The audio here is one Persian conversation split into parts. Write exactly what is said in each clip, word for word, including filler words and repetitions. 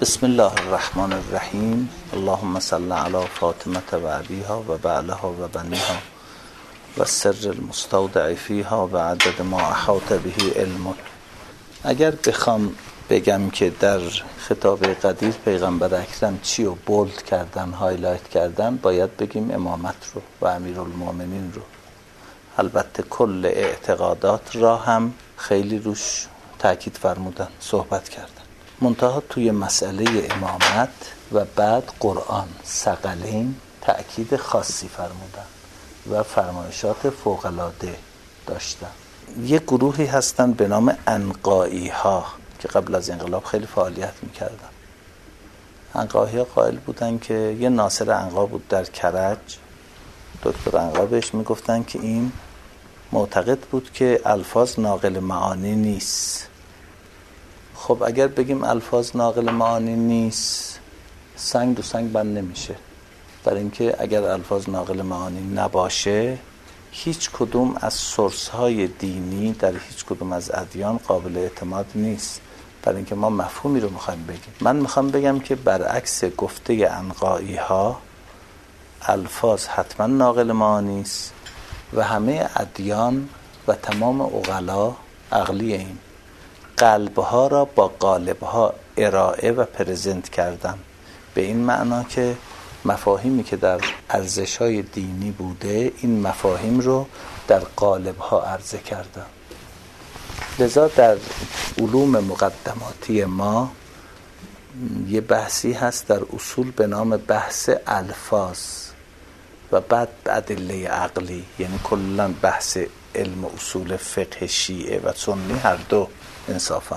بسم الله الرحمن الرحیم. اللهم صل علی فاطمه و ابیها و بعلها و بنیها و سر المستودع فیها و عدد ما احاط به علم. اگر بخوام بگم که در خطاب قدیر پیغمبر اکرم چی رو بولد کردن، هایلایت کردن، باید بگیم امامت رو و امیرالمومنین رو. البته کل اعتقادات را هم خیلی روش تاکید فرمودن، صحبت کردن. منتها توی مسئله امامت و بعد قرآن ثقلین تأکید خاصی فرمودن و فرمایشات فوق‌العاده داشتن. یه گروهی هستن به نام عنقایی ها که قبل از انقلاب خیلی فعالیت میکردن. عنقایی ها قائل بودن که یه ناصر عنقا بود در کرج، دکتر عنقا بهش میگفتن که این معتقد بود که الفاظ ناقل معانی نیست. خب اگر بگیم الفاظ ناقل معانی نیست، سنگ دو سنگ بند نمیشه. برای اینکه اگر الفاظ ناقل معانی نباشه، هیچ کدوم از سورس های دینی در هیچ کدوم از ادیان قابل اعتماد نیست. برای اینکه ما مفهومی رو میخوایم بگیم. من میخوام بگم که برعکس گفته عنقایی ها، الفاظ حتما ناقل معانی است و همه ادیان و تمام عقلا عقلی این قلبها را با قالبها ارائه و پرزنت کردن، به این معنا که مفاهیمی که در ارزش‌های دینی بوده، این مفاهیم رو در قالبها عرضه کردن. لذا در علوم مقدماتی ما یه بحثی هست در اصول به نام بحث الفاظ و بعد ادله عقلی، یعنی کلاً بحث علم اصول فقه شیعه و سنی هر دو انصافاً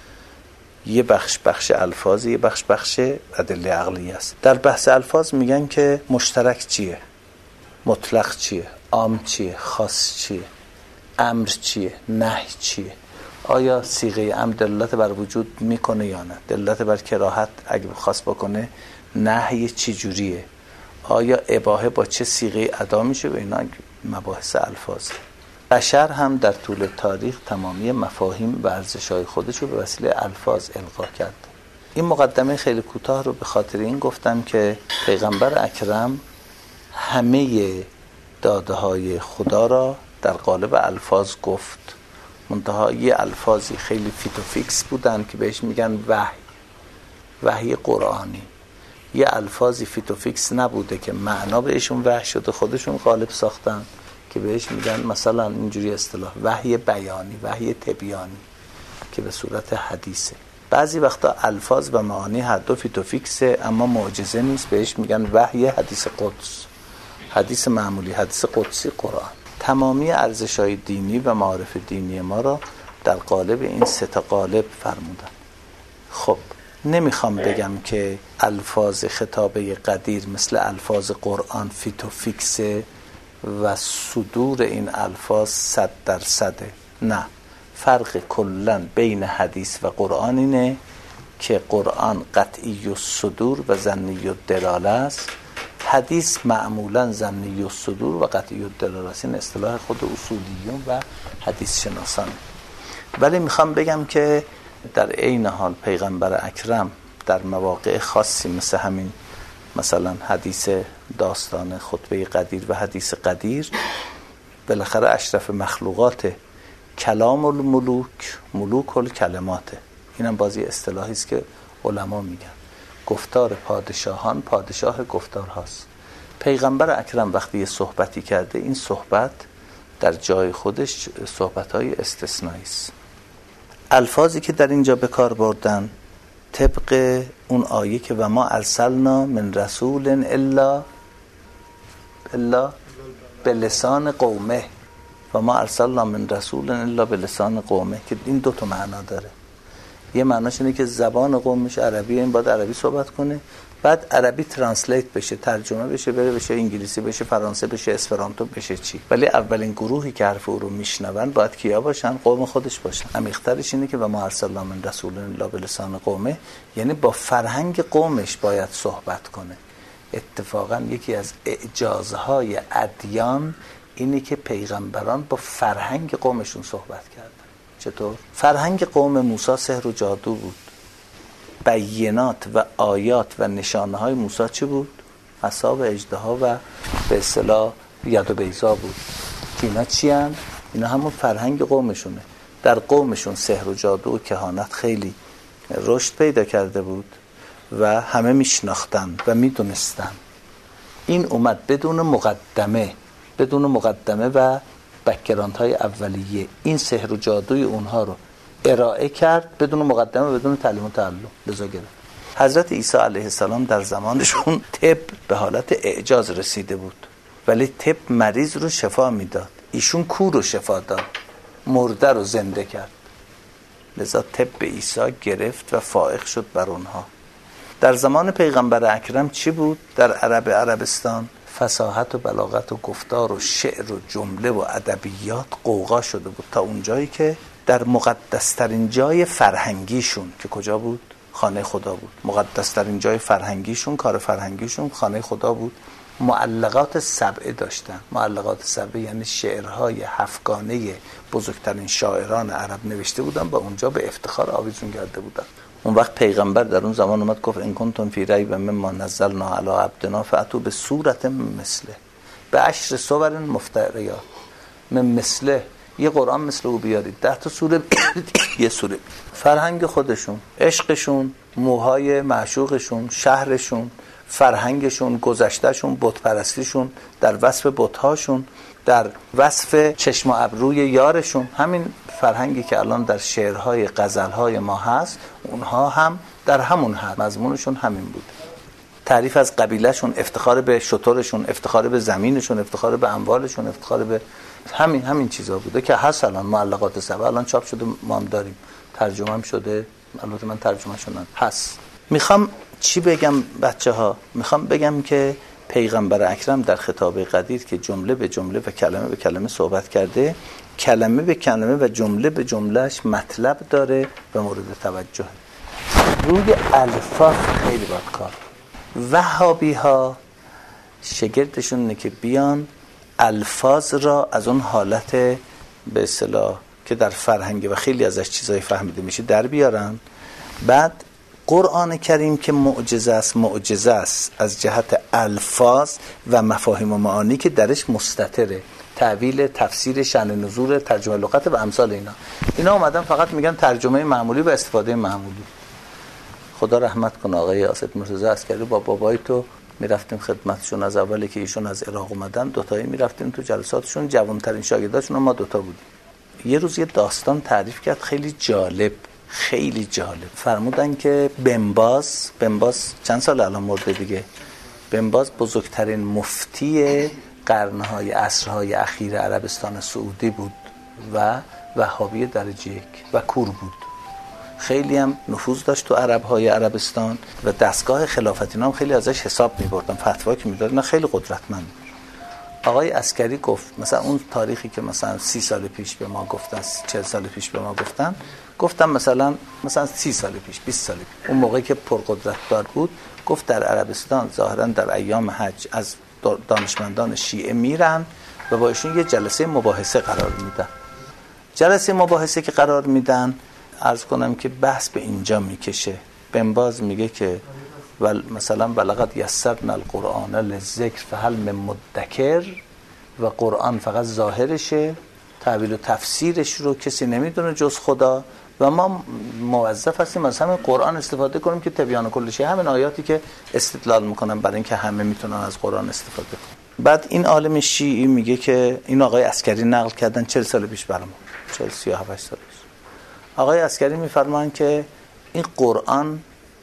یه بخش بخش الفاظ، یه بخش بخش ادله عقلی است. در بحث الفاظ میگن که مشترک چیه، مطلق چیه، عام چیه، خاص چیه، امر چیه، نهی چیه. آیا صیغه امر دلالت بر وجود میکنه یا نه، دلالت بر کراهت اگه خاص بکنه، نهی چی جوریه، آیا اباحه با چه صیغه ادا میشه. و اینا مباحث الفاظ. بشر هم در طول تاریخ تمامی مفاهیم و ارزش‌های خودش رو به وسیله الفاظ القا کرد. این مقدمه خیلی کوتاه رو به خاطر این گفتم که پیغمبر اکرم همه داده‌های خدا را در قالب الفاظ گفت. منتها یه الفاظی خیلی فیتوفیکس بودن که بهش میگن وحی، وحی قرآنی. یه الفاظی فیتوفیکس نبوده که معنا بهشون وحی شده، خودشون قالب ساختن، که بهش میگن مثلا اینجوری اصطلاح وحی بیانی، وحی تبیانی که به صورت حدیثه. بعضی وقتا الفاظ و معانی هر دو فیتوفیکسه اما معجزه نیست، بهش میگن وحی حدیث قدس، حدیث معمولی، حدیث قدسی قرآن. تمامی ارزش‌های دینی و معارف دینی ما را در قالب این سه تا قالب فرمودن. خب نمیخوام بگم که الفاظ خطابه قدیر مثل الفاظ قرآن فیتوفیکسه و صدور این الفاظ صد در صده. نه، فرق کلن بین حدیث و قرآن اینه که قرآن قطعی الصدور و ظنی الدلاله است، حدیث معمولا ظنی الصدور و قطعی الدلاله است. این اصطلاح خود اصولیون و حدیث شناسان. ولی میخوام بگم که در عین حال پیغمبر اکرم در مواقع خاصی مثل همین، مثلا حدیث داستان خطبه قدیر و حدیث قدیر، بالاخره اشرف مخلوقات، کلام الملوک ملوک الکلماته. اینم بازی اصطلاحی است که علما میگن گفتار پادشاهان پادشاه گفتار هاست. پیغمبر اکرم وقتی یه صحبتی کرده، این صحبت در جای خودش صحبت‌های استثنایی است. الفاظی که در اینجا به کار بردن طبق اون آیه که و ما ارسلنا من رسول الا الا بلسان قومه، و ما ارسلنا من رسول الا بلسان قومه، که این دو تا معنا داره. یه معناش اینه که زبان قومش عربیه، این باید عربی صحبت کنه، بعد عربی ترنسلیت بشه، ترجمه بشه، بره بشه انگلیسی، بشه فرانسه، بشه اسپرانتو، بشه چی. ولی اولین گروهی که حرف او رو میشنون باید کیا باشن؟ قوم خودش باشن. عمیق‌ترش اینه که و ما ارسلنا من رسول الا بلسان قومه، یعنی با فرهنگ قومش باید صحبت کنه. اتفاقا یکی از اعجازهای ادیان اینه که پیغمبران با فرهنگ قومشون صحبت کردن. چطور؟ فرهنگ قوم موسی سحر و جادو بود، بینات و آیات و نشانه های موسی چی بود؟ عصا و اژدها و به اصطلاح ید و بیضا بود. که اینا چی هن؟ اینا همون فرهنگ قومشونه. در قومشون سحر و جادو و کهانت خیلی رشد پیدا کرده بود و همه میشناختن و میدونستن. این اومد بدون مقدمه بدون مقدمه و بک‌گراند های اولیه این سحر و جادوی اونها رو ارائه کرد بدون مقدمه و بدون تعلیم و تعلم. لذا گرفت. حضرت عیسی علیه السلام در زمانشون طب به حالت اعجاز رسیده بود، ولی طب مریض رو شفا میداد، ایشون کور رو شفا داد، مرده رو زنده کرد. لذا طب عیسی گرفت و فائق شد بر اونها. در زمان پیغمبر اکرم چی بود؟ در عرب عربستان فصاحت و بلاغت و گفتار و شعر و جمله و ادبیات غوغا شده بود، تا اونجایی که در مقدسترین جای فرهنگیشون که کجا بود؟ خانه خدا بود. مقدسترین جای فرهنگیشون، کار فرهنگیشون خانه خدا بود. معلقات سبعه داشتن. معلقات سبعه یعنی شعرهای هفتگانه بزرگترین شاعران عرب نوشته بودن، با اونجا به افتخار آویزون کرده بودن. اون وقت پیغمبر در اون زمان اومد گفت ان کنتم فی ریب مما نزلنا علی عبدنا فاتوا بصورت مثله به عشر صور مفتریات. من مثله، یه قرآن مثل او بیارید، ده تا سوره بیارید، یه سوره. فرهنگ خودشون، عشقشون، موهای معشوقشون، شهرشون، فرهنگشون، گذشتهشون، بت پرستیشون، در وصف بت‌هاشون، در وصف چشم و ابروی یارشون، همین فرهنگی که الان در شعرهای غزلهای ما هست، اونها هم در همون حد مضمونشون همین بود. تعریف از قبیلهشون، افتخار به شترشون، افتخار به زمینشون، افتخار به اموالشون، افتخار به همین همین چیزا بوده که هست. الان معلقات سبع الان چاپ شده، ما هم داریم، ترجمه هم شده، البته من ترجمه شدن هست. میخوام چی بگم بچه ها؟ میخوام بگم که پیغمبر اکرم در خطاب قدیر که جمله به جمله و کلمه به کلمه صحبت کرده، کلمه به کلمه و جمله به جملهش مطلب داره و مورد توجه. روی الفاظ خیلی باید کار. وهابی ها شگردشون اینه که بیان الفاظ را از اون حالت به اصطلاح که در فرهنگ و خیلی ازش چیزای فهمیده میشه در بیارن. بعد قرآن کریم که معجزه است، معجزه است از جهت الفاظ و مفاهیم و معانی که درش مستتره، تعویل، تفسیر، شأن نزول، ترجمه لغت و امثال اینا. اینا اومدن فقط میگن ترجمه معمولی و استفاده معمولی. خدا رحمت کنه آقای اسد مرتضی عسکری، با بابای تو میرفتیم خدمتشون از اولی که ایشون از عراق اومدن، دوتایی میرفتیم تو جلساتشون، جوانترین شاگرداشون ما دوتا بودیم. یه روز یه داستان تعریف کرد خیلی جالب، خیلی جالب. فرمودن که بنباز بنباز چند سال الان مرده دیگه، بنباز بزرگترین مفتی قرنهای عصرهای اخیر عربستان سعودی بود و وهابی درجه یک و کور بود. خیلی هم نفوذ داشت تو عربهای عربستان و دستگاه خلافتی هم خیلی ازش حساب می‌بردن، فتوا که می‌دادن، خیلی قدرتمند. آقای عسکری گفت مثلا اون تاریخی که مثلا سی سال پیش به ما گفتن، چهل سال پیش به ما گفتن، گفتم مثلا مثلا سی سال پیش، بیست سال پیش، اون موقعی که پرقدرت دار بود، گفت در عربستان ظاهرا در ایام حج از دانشمندان شیعه میرن و با ایشون یه جلسه مباحثه قرار میدن. جلسه مباحثه که قرار میدن، عرض کنم که بحث به اینجا میکشه. بنباز میگه که ول مثلا ولقد یسرنا القرآن للذکر فهل من مدکر، و قرآن فقط ظاهرشه، تعبیر و تفسیرش رو کسی نمیدونه جز خدا و ما موظف هستیم از همین قرآن استفاده کنیم که تبیان کل شیء، همین آیاتی که استدلال میکنن برای اینکه همه میتونن از قرآن استفاده کنن. بعد این عالم شیعی میگه که این آقای عسکری نقل کردن چهل سال پیش برام، چهل سی و هفت سال پیش، آقای عسکری میفرمان که این قرآن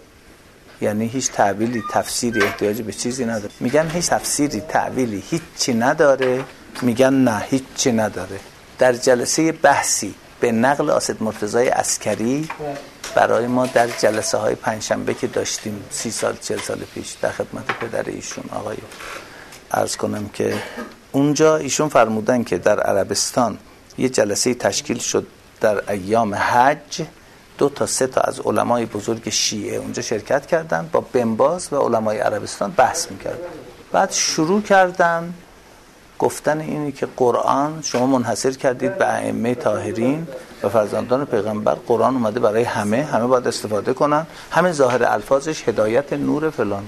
یعنی هیچ تعبیری، تفسیری، احتیاجی به چیزی نداره. میگن هیچ تفسیری، تعبیری، هیچی نداره. میگن نه هیچی نداره. در جلسه بحثی به نقل اسد مرتضی عسکری برای ما در جلسه های پنجشنبه که داشتیم سی سال چهل سال پیش در خدمت پدر ایشون آقای، عرض کنم که اونجا ایشون فرمودن که در عربستان یه جلسه تشکیل شد در ایام حج، دو تا سه تا از علمای بزرگ شیعه اونجا شرکت کردن، با بنباز و علمای عربستان بحث میکردن. بعد شروع کردن گفتن اینی که قرآن شما منحصر کردید به ائمه طاهرین و فرزندان پیغمبر قرآن اومده برای همه، همه باید استفاده کنن. همین ظاهر الفاظش هدایت، نور، فلان.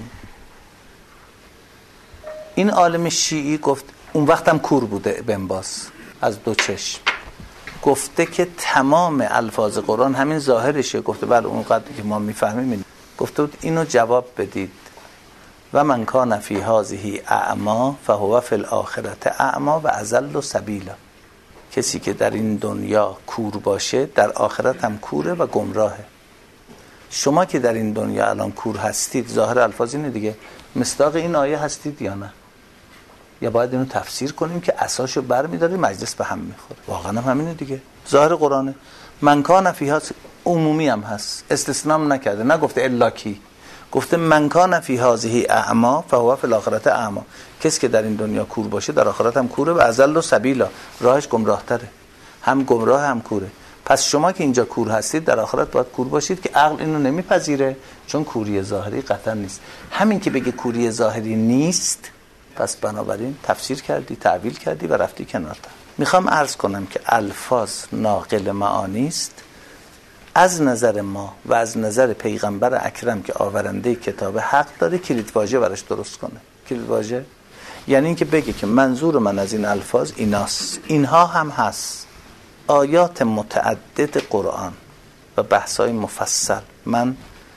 این عالم شیعی گفت، اون وقتم کور بوده بن باز از دو چشم، گفته که تمام الفاظ قرآن همین ظاهرشه. گفته بله اون قدری که ما میفهمیم. گفته بود اینو جواب بدید و من کان فی هذه اعما فهو فی الاخرة اعما و اضل سبیلا. کسی که در این دنیا کور باشه در آخرت هم کوره و گمراهه. شما که در این دنیا الان کور هستید، ظاهر الفاظ اینه دیگه، مصداق این آیه هستید یا نه؟ یا باید اینو تفسیر کنیم که اساسو برمی‌داره مجلس به هم میخوره؟ واقعا هم همینه دیگه، ظاهر قرآنه. من کان فیها عمومی هم هست، استثناء نکرده، نگفته الا کی، گفته من کان فی هذه اعما فهو فی الاخرة اعما. کسی که در این دنیا کور باشه در آخرت هم کوره و اضل سبیلا، راهش گمراه‌تره، هم گمراه هم کوره. پس شما که اینجا کور هستید در آخرت باید کور باشید که عقل اینو نمیپذیره، چون کوری ظاهری قطعا نیست. همین که بگه کوری ظاهری نیست، پس بنابراین تفسیر کردی، تعویل کردی و رفتی کنارتا. میخوام عرض کنم که الفاظ ناقل معانی است. از نظر ما و از نظر پیغمبر اکرم که آورنده کتاب حق داره کلیدواژه براش درست کنه. کلیدواژه یعنی این که بگه که منظور من از این الفاظ ایناست، اینها هم هست. آیات متعدد قرآن و بحث‌های مفصل. من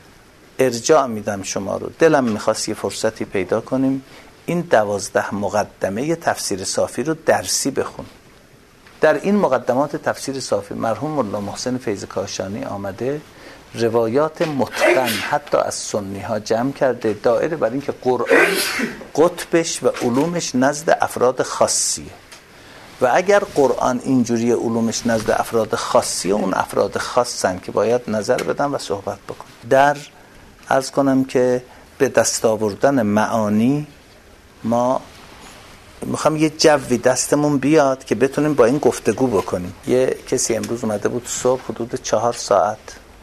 ارجاع میدم شما رو، دلم میخواست یه فرصتی پیدا کنیم این دوازده مقدمه تفسیر صافی رو درسی بخون. در این مقدمات تفسیر صافی مرحوم مولا محسن فیض کاشانی آمده روایات متقن حتی از سنی ها جمع کرده، دائره بر این که قرآن قطبش و علومش نزد افراد خاصیه و اگر قرآن اینجوری علومش نزد افراد خاصیه، اون افراد خاصن که باید نظر بدن و صحبت بکن. در عرض کنم که به دست آوردن معانی ما میخوام یه جوی دستمون بیاد که بتونیم با این گفتگو بکنیم. یه کسی امروز اومده بود صبح حدود چهار ساعت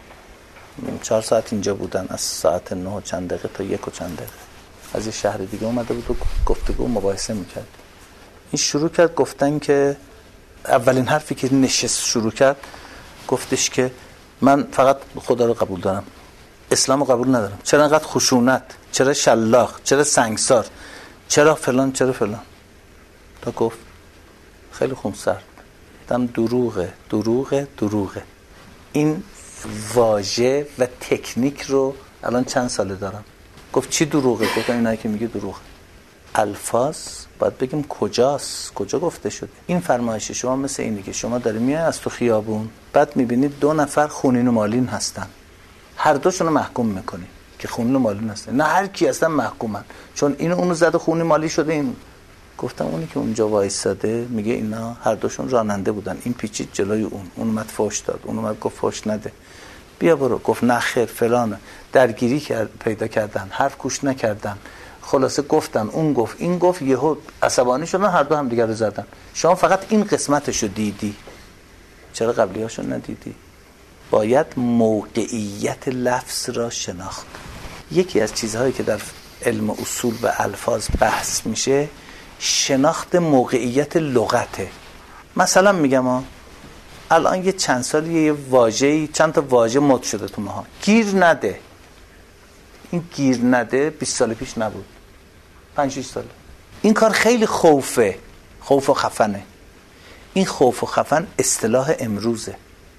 چهار ساعت اینجا بودن، از ساعت نه و چند دقیقه تا یک و چند دقیقه از یه شهر دیگه اومده بود و گفتگو مباحثه میکرد. این شروع کرد گفتن که اولین حرفی که نشست شروع کرد گفتش که من فقط خدا رو قبول دارم، اسلام رو قبول ندارم. چرا انقدر خشونت، چرا شلاق، چرا سنگسار، چرا فلان، چرا فلان. تا گفت خیلی خون سرد دم دروغه دروغه دروغه. این واژه و تکنیک رو الان چند ساله دارم. گفت چی دروغه؟ گفتم اینایی که میگه دروغه. الفاظ باید بگیم کجاست، کجا گفته شده. این فرمایش شما مثل اینه که شما داری میای از تو خیابون، بعد میبینید دو نفر خونین و مالین هستن، هر دوشون رو محکوم میکنی که خونین و مالین هستن. نه هر کی هستن محکومن، چون اینو اونو زده خونی مالی شده. این گفتم اونی که اونجا وایساده میگه اینا هر دوشون راننده بودن، این پیچید جلوی اون، اون اومد فوش داد، اون اومد گفت فوش نده، بیا برو. گفت نه خیر فلانه. درگیری کرد، پیدا کردن، حرف گوش نکردن، خلاصه گفتن، اون گفت این گفت، یهو عصبانی شدن، هر دو هم دیگر رو زدن. شما فقط این قسمتشو دیدی، چرا قبلیاشو ندیدی؟ باید موقعیت لفظ را شناخت. یکی از چیزهایی که در علم اصول و الفاظ بحث میشه شناخت موقعیت لغته. مثلا میگم ها الان یه چند سالی یه واژه‌ای، چند تا واژه مد شده تو ماها، گیر نده. این گیر نده بیست سال پیش نبود، پنج شش ساله. این کار خیلی خوفه، خوف و خفنه. این خوف و خفن اصطلاح امروزه،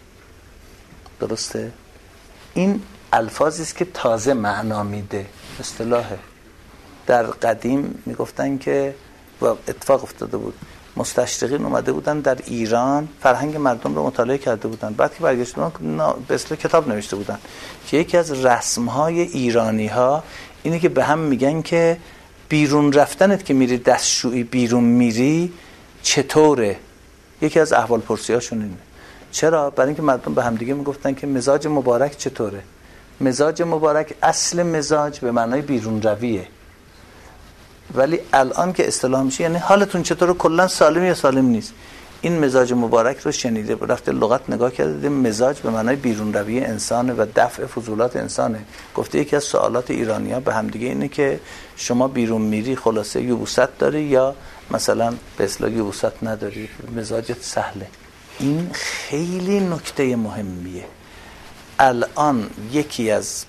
درسته؟ این الفاظی است که تازه معنا میده، اصطلاحه. در قدیم میگفتن که و اتفاق افتاده بود، مستشرقین اومده بودن در ایران فرهنگ مردم رو مطالعه کرده بودن، بعد که برگشتن به اصطلاح کتاب نوشته بودن که یکی از رسم‌های ایرانی‌ها اینه که به هم میگن که بیرون رفتنت که میری دستشویی بیرون میری چطوره. یکی از احوال پرسی‌هاشون اینه. چرا؟ برای اینکه مردم به هم دیگه میگفتن که مزاج مبارک چطوره. مزاج مبارک اصل مزاج به معنای بیرون رویه، ولی الان که اصطلاح میشه یعنی حالتون چطوره، کلا سالم یا سالم نیست. این مزاج مبارک رو شنیده، رفته لغت نگاه کرده، مزاج به معنای بیرون روی انسانه و دفع فضولات انسانه. گفته یکی از سوالات ایرانی‌ها به هم دیگه اینه که شما بیرون میری خلاصه یبوست داری یا مثلا به اصطلاح یبوست نداری، مزاجت سهله. این خیلی نکته مهمیه. الان یکی از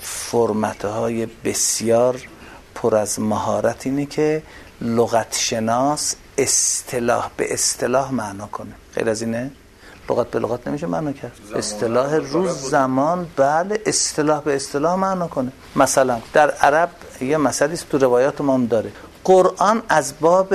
فرمت‌های بسیار پر از مهارت اینه که لغت شناس اصطلاح به اصطلاح معنا کنه. غیر از اینه لغت به لغت نمیشه معنا کرد. اصطلاح روز زمان بله اصطلاح به اصطلاح معنا کنه. مثلا در عرب یه مسئله است تو روایات ما هم داره. قرآن از باب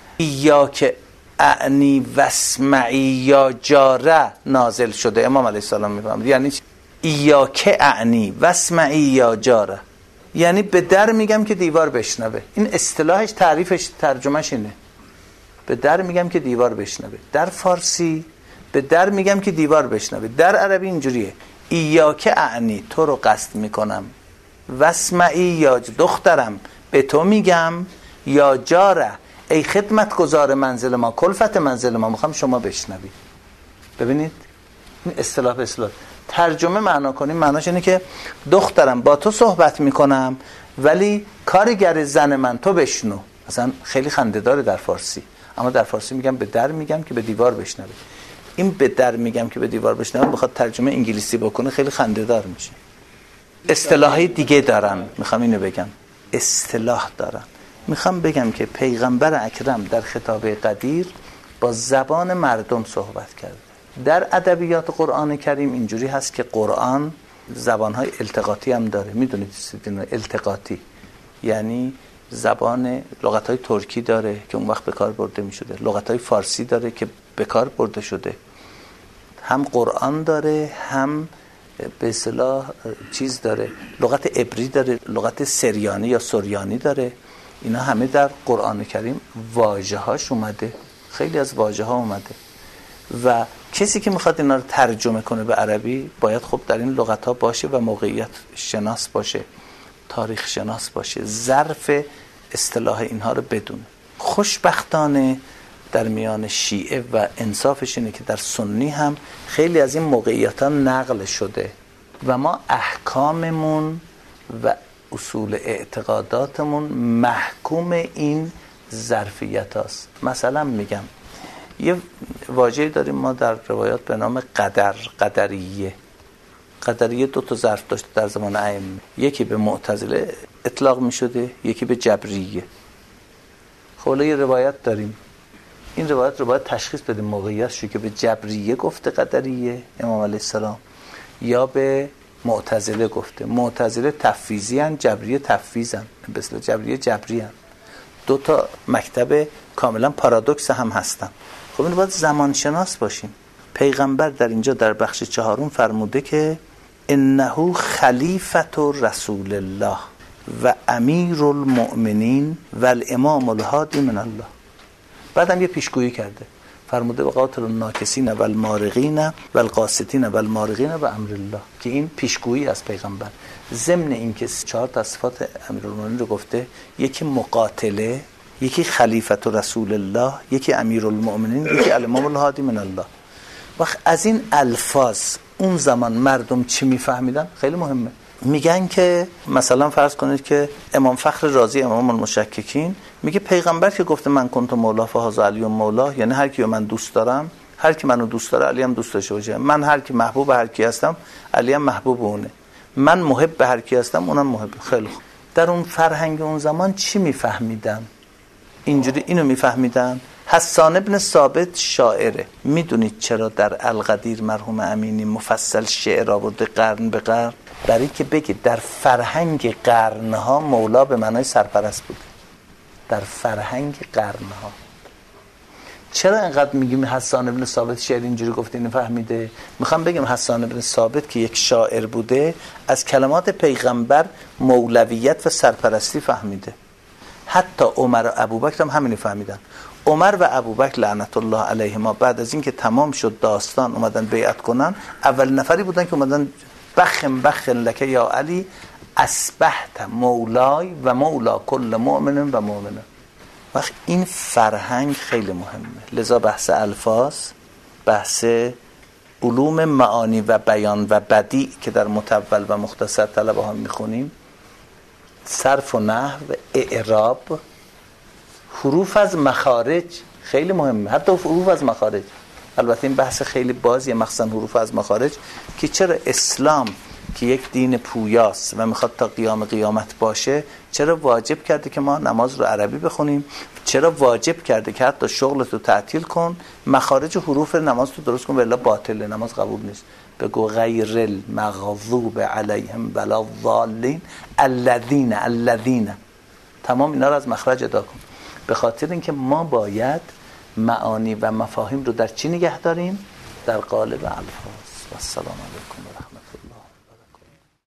ایاک اعنی واسمعی یا جاره نازل شده. امام علیه السلام میفهمد یعنی ایاک اعنی واسمعی یا جاره، یعنی به در میگم که دیوار بشنوه. این اصطلاحش تعریفش ترجمهش اینه، به در میگم که دیوار بشنوه. در فارسی به در میگم که دیوار بشنوه، در عربی اینجوریه ایاک اعنی تو رو قصد میکنم، واسمعی یا دخترم به تو میگم، یا جاره ای خدمتگزار منزل ما، کلفت منزل ما میخوام شما بشنوی. ببینید این اصطلاح به اصطلاح ترجمه معنا کنیم، معناش اینه که دخترم با تو صحبت میکنم ولی کارگر زن من تو بشنو. مثلا خیلی خنده‌داره در فارسی، اما در فارسی میگم به در میگم که به دیوار بشنوی. این به در میگم که به دیوار بشنوی بخواد ترجمه انگلیسی بکنه خیلی خنده‌دار میشه. اصطلاحی دیگه دارن، میخوام اینو بگم اصطلاح دارن. میخوام بگم که پیغمبر اکرم در خطاب قدیر با زبان مردم صحبت کرده. در ادبیات قرآن کریم اینجوری هست که قرآن زبانهای التقاطی هم داره. میدونید التقاطی یعنی زبان لغتهای ترکی داره که اون وقت به کار برده می شده، لغتهای فارسی داره که به کار برده شده، هم قرآن داره هم به اصطلاح چیز داره، لغت عبری داره، لغت سریانی یا سریانی داره. اینا همه در قرآن کریم واژه هاش اومده، خیلی از واژه ها اومده و کسی که میخواد اینا رو ترجمه کنه به عربی باید خب در این لغت ها باشه و موقعیت شناس باشه، تاریخ شناس باشه، ظرف اصطلاح اینها رو بدونه. خوشبختانه در میان شیعه و انصافش اینه که در سنی هم خیلی از این موقعیت ها نقل شده و ما احکاممون و اصول اعتقاداتمون محکوم این ظرفیت هاست. مثلا میگم یه واژه‌ای داریم ما در روایات به نام قدر، قدریه. قدریه دو تا ظرف داشته در زمان ائمه، یکی به معتزله اطلاق می شده، یکی به جبریه. خب یه روایت داریم، این روایت رو باید تشخیص بدیم موقعیتش که به جبریه گفته قدریه امام علیه السلام یا به معتزله گفته. معتزله تفویضی ان، جبریه تفویض ان، مثلا جبریه جبری ان. دو تا مکتب کاملا پارادوکس هم هستن. خب این باید زمان شناس باشیم. پیغمبر در اینجا در بخش چهارم فرموده که انه خلیفة رسول الله و امیر المؤمنین و الامام الهادی من الله. بعدم یه پیشگویی کرده، فرموده و قاتل الناکسین و المارقین و القاسطین و المارقین و امر الله، که این پیشگویی از پیغمبر. ضمن این که چهار تا صفات امیرالمومنین رو گفته، یکی مقاتله، یکی خلیفة رسول الله، یکی امیرالمؤمنین، یکی الامام الهادی من الله. وقت از این الفاظ اون زمان مردم چی میفهمیدن خیلی مهمه. میگن که مثلا فرض کنید که امام فخر رازی امام المشککین میگه پیغمبر که گفته من کنت مولا فهذا علی مولا، یعنی هر کی من دوست دارم، هر کی منو دوست داره علی هم دوست داشته باشه. من هر کی محبوب هر کی هستم علی هم محبوب اونه. من محب به هر کی هستم اونم محب. خیلی خوب. در اون فرهنگ اون زمان چی میفهمیدن؟ اینجوری اینو میفهمیدن. حسان ابن ثابت شاعره. میدونید چرا در القدیر مرحوم امینی مفصل شعر آورده قرن به قرن؟ برای که بگه در فرهنگ قرنها مولا به معنای سرپرست بود. در فرهنگ قرنها. چرا اینقدر میگیم حسان ابن ثابت شعر اینجوری گفته اینو فهمیده؟ میخوام بگم حسان ابن ثابت که یک شاعر بوده از کلمات پیغمبر مولویت و سرپرستی فهمیده. حتی عمر و ابوبکر هم همینو فهمیدن. عمر و ابوبکر لعنت الله علیهما بعد از اینکه تمام شد داستان اومدن بیعت کنن، اول نفری بودن که اومدن بخم بخ لک یا علی اصبحت مولای و مولا کل مؤمن و مؤمنه. وقت این فرهنگ خیلی مهمه. لذا بحث الفاظ، بحث علوم معانی و بیان و بدیع که در مطول و مختصر طلبه ها میخونیم، صرف و نحو، اعراب، حروف از مخارج خیلی مهمه. حتی حروف از مخارج البته این بحث خیلی بازیه، مخصوصا حروف از مخارج، که چرا اسلام که یک دین پویاست و میخواد تا قیام قیامت باشه چرا واجب کرده که ما نماز رو عربی بخونیم، چرا واجب کرده که حتی شغلتو تعطیل کن، مخارج حروف نماز تو درست کن و الا باطله، نماز قبول نیست. بگو غیر المغضوب علیهم ولا الضالین الذین الذین، تمام اینا رو از مخرج ادا کن. به خاطر اینکه ما باید معانی و مفاهیم رو در چی نگه داریم؟ در قالب الفاظ. و السلام علیکم و رحمت